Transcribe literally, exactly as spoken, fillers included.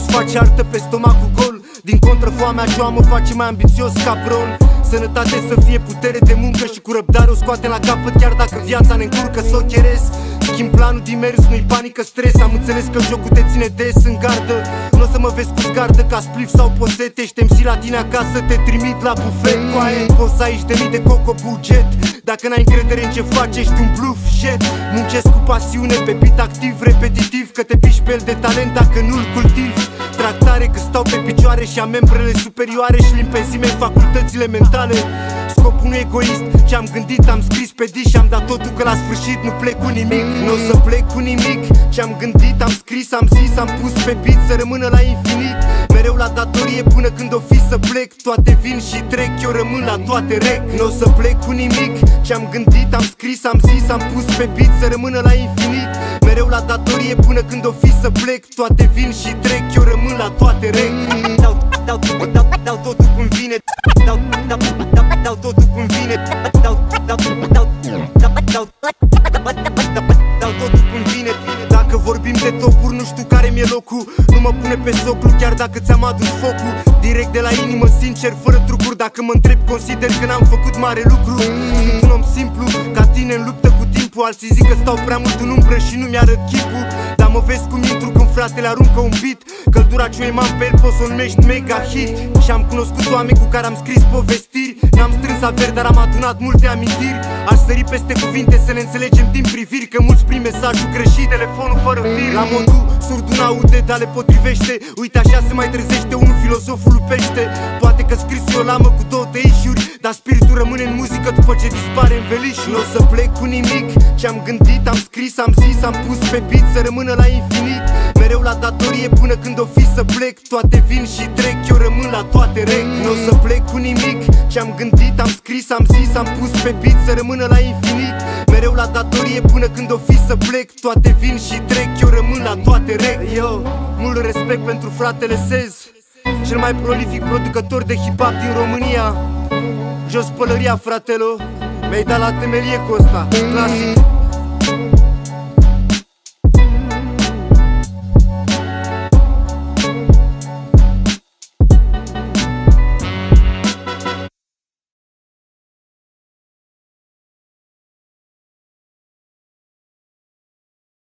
nu-ți face artă pe stomacul gol. Din contră, foamea joa mă face mai ambițios ca Bron. Sănătate să fie putere de muncă și cu răbdare o scoatem la capăt chiar dacă viața ne încurcă să o cheresc. Schimb planul din mers, nu-i panică, stres. Am înțeles că jocul te ține des în gardă. Nu o să mă vezi cu scardă ca spliff sau posete. Ești-mi zi la tine acasă, te trimit la bufet. Coaie, poți să ai de mii de coco buget. Dacă n-ai încredere în ce faci, ești un bluff, shit. Muncesc cu pasiune, pe beat activ, repetitiv, că te piși pe el de talent dacă nu-l cultivi. Tractare că stau pe picioare și am membrele superioare și limpezime în facultățile mentale. Scopul nu egoist, ce-am gândit am scris pe dis și am dat totul că la sfârșit nu plec cu nimic. Nu o să plec cu nimic, ce-am gândit am scris, am zis, am pus pe beat să rămână la infinit. Mereu la datorie până când o fi să plec. Toate vin și trec, eu rămân la toate rec. Nu o să plec cu nimic, ce-am gândit am scris, am zis, am pus pe beat să rămână la infinit. Mereu la datorie până când o fi să plec. Toate vin și trec, eu rămân la toate rec. Dau, dau, dau, dau totul cum vine. Dau, dau, dau, dau totul cum vine. Dau, dau, dau, dau, dau, dau totul cum vine. Dacă vorbim de topuri, nu știu care mi-e locul. Nu mă pune pe soclu, chiar dacă ți-am adus focul. Direct de la inimă, sincer, fără trucuri. Dacă mă întreb, consider că n-am făcut mare lucru. Sunt un om simplu, ca tine în luptă cu timpul. Alții zic că stau prea mult în umbră și nu mi-arăt chipul. Dar mă vezi cum intru când fratele aruncă un beat. Căldura ce-o imam pe el poți să o numești mega hit. Și-am cunoscut oameni cu care am scris povestiri. N-am strâns averi, dar am adunat multe amintiri. Aș sări peste cuvinte să ne înțelegem din priviri, că mulți prin mesajul greșit, telefonul fără fir. La modul surd un aude, dar le potrivește. Uite așa se mai trezește unul, filozoful lupește. Poate că scris o lamă cu două teișuri, dar spiritul rămâne în muzică după ce dispare în velișuri. Nu o să plec cu nimic, ce-am gândit, am scris, am zis, am pus pe beat să rămână la infinit. Mereu la datorie până când o fi să plec. Toate vin și trec, eu rămân la toate rec. Nu o să plec cu nimic, ce-am gândit, am scris, am zis, am pus pe beat să rămână la infinit. Mereu la datorie până când o fi să plec. Toate vin și trec, eu rămân la toate rec. Yo, mult respect pentru fratele Sez, cel mai prolific producător de hip-hop din România. Jos pălăria, fratelo, mi-ai dat la temelie cu ăsta, clasic.